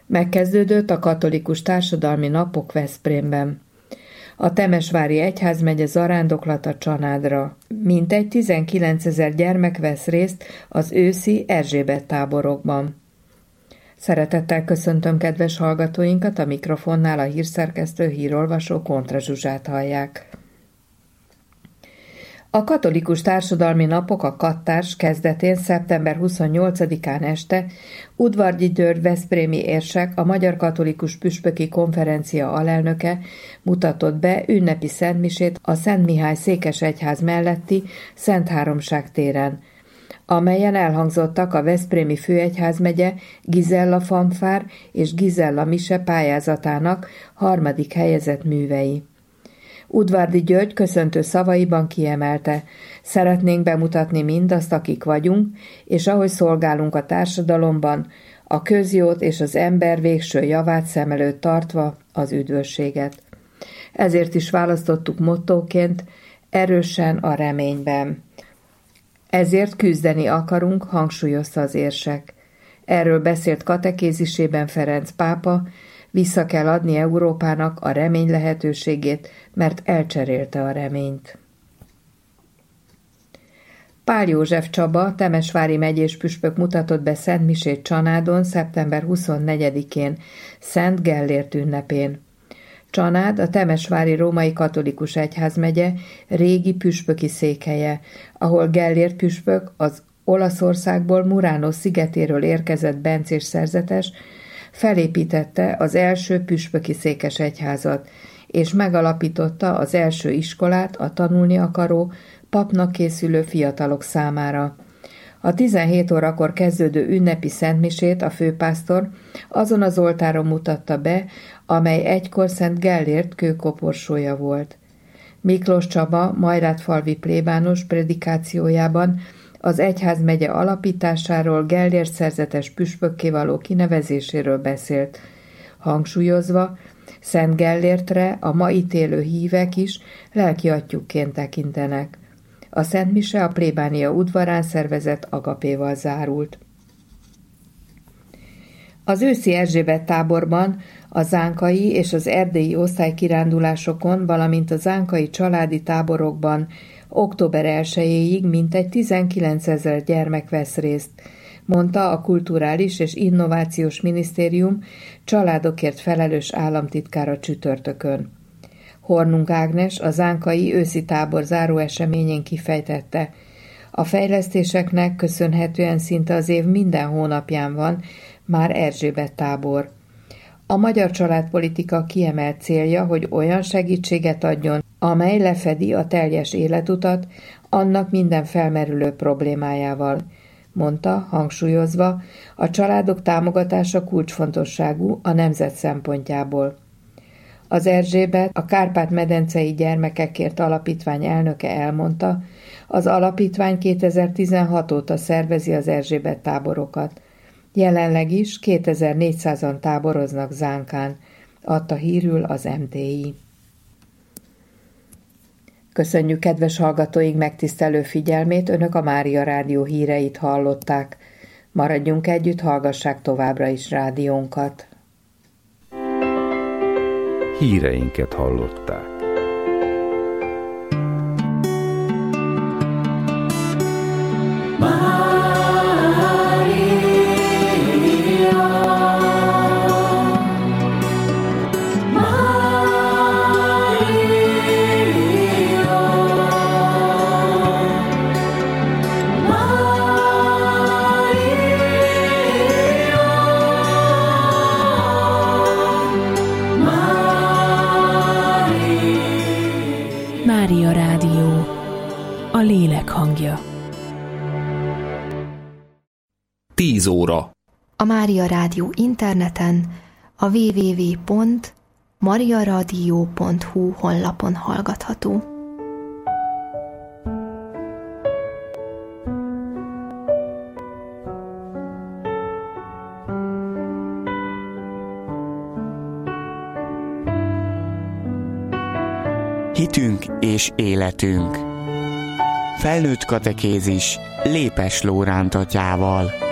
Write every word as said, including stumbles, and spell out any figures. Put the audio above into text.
Megkezdődött a katolikus társadalmi napok Veszprémben. A Temesvári egyházmegye zarándoklata Csanádra. Mintegy tizenkilencezer gyermek vesz részt az őszi Erzsébet táborokban. Szeretettel köszöntöm kedves hallgatóinkat, a mikrofonnál a hírszerkesztő, hírolvasó Kontra Zsuzsát hallják. A katolikus társadalmi napok a Kattárs kezdetén szeptember huszonnyolcadikán este Udvargyi György veszprémi érsek, a Magyar Katolikus Püspöki Konferencia alelnöke mutatott be ünnepi szentmisét a Szent Mihály székesegyház melletti Szent Háromság téren, amelyen elhangzottak a veszprémi főegyházmegye Gizella fanfár és Gizella mise pályázatának harmadik helyezett művei. Udvargyi György köszöntő szavaiban kiemelte: szeretnénk bemutatni mindazt, akik vagyunk, és ahogy szolgálunk a társadalomban, a közjót és az ember végső javát szem előtt tartva az üdvösséget. Ezért is választottuk mottóként: erősen a reményben. Ezért küzdeni akarunk, hangsúlyozta az érsek. Erről beszélt katekézisében Ferenc pápa: vissza kell adni Európának a remény lehetőségét, mert elcserélte a reményt. Pál József Csaba, Temesvári megyés püspök mutatott be szentmisét Csanádon szeptember huszonnegyedikén, Szent Gellért ünnepén. Csanád a Temesvári római katolikus egyházmegye régi püspöki székhelye, ahol Gellért püspök, az Olaszországból Murano szigetéről érkezett bencés szerzetes felépítette az első püspöki székesegyházat, és megalapította az első iskolát a tanulni akaró, papnak készülő fiatalok számára. A tizenhét órakor kezdődő ünnepi szentmisét a főpásztor azon az oltáron mutatta be, amely egykor Szent Gellért kőkoporsója volt. Miklós Csaba majrátfalvi plébános predikációjában az egyházmegye alapításáról, Gellért szerzetes püspökké való kinevezéséről beszélt, hangsúlyozva, Szent Gellértre a ma itt élő hívek is lelkiatyjukként tekintenek. A szentmise a plébánia udvarán szervezett agapéval zárult. Az őszi Erzsébet táborban, a zánkai és az erdélyi osztálykirándulásokon, valamint a zánkai családi táborokban október elsejéig mintegy tizenkilencezer gyermek vesz részt, mondta a Kulturális és Innovációs Minisztérium családokért felelős államtitkára csütörtökön. Hornung Ágnes a zánkai őszi tábor záró eseményén kifejtette: a fejlesztéseknek köszönhetően szinte az év minden hónapján van már Erzsébet tábor. A magyar családpolitika kiemelt célja, hogy olyan segítséget adjon, amely lefedi a teljes életutat annak minden felmerülő problémájával, mondta, hangsúlyozva, a családok támogatása kulcsfontosságú a nemzet szempontjából. Az Erzsébet, a Kárpát-medencei Gyermekekért Alapítvány elnöke elmondta, az alapítvány kétezer-tizenhat óta szervezi az Erzsébet táborokat. Jelenleg is kétezer-négyszázan táboroznak Zánkán, adta hírül az em té i. Köszönjük kedves hallgatóink megtisztelő figyelmét, Önök a Mária Rádió híreit hallották. Maradjunk együtt, hallgassák továbbra is rádiónkat. Híreinket hallották. Mária Rádió, a lélek hangja. tíz óra. A Mária Rádió interneten a double-u double-u double-u pont mariaradio pont hu honlapon hallgatható. Hitünk és életünk. Felnőtt katekézis Lépes Lóránt atyával.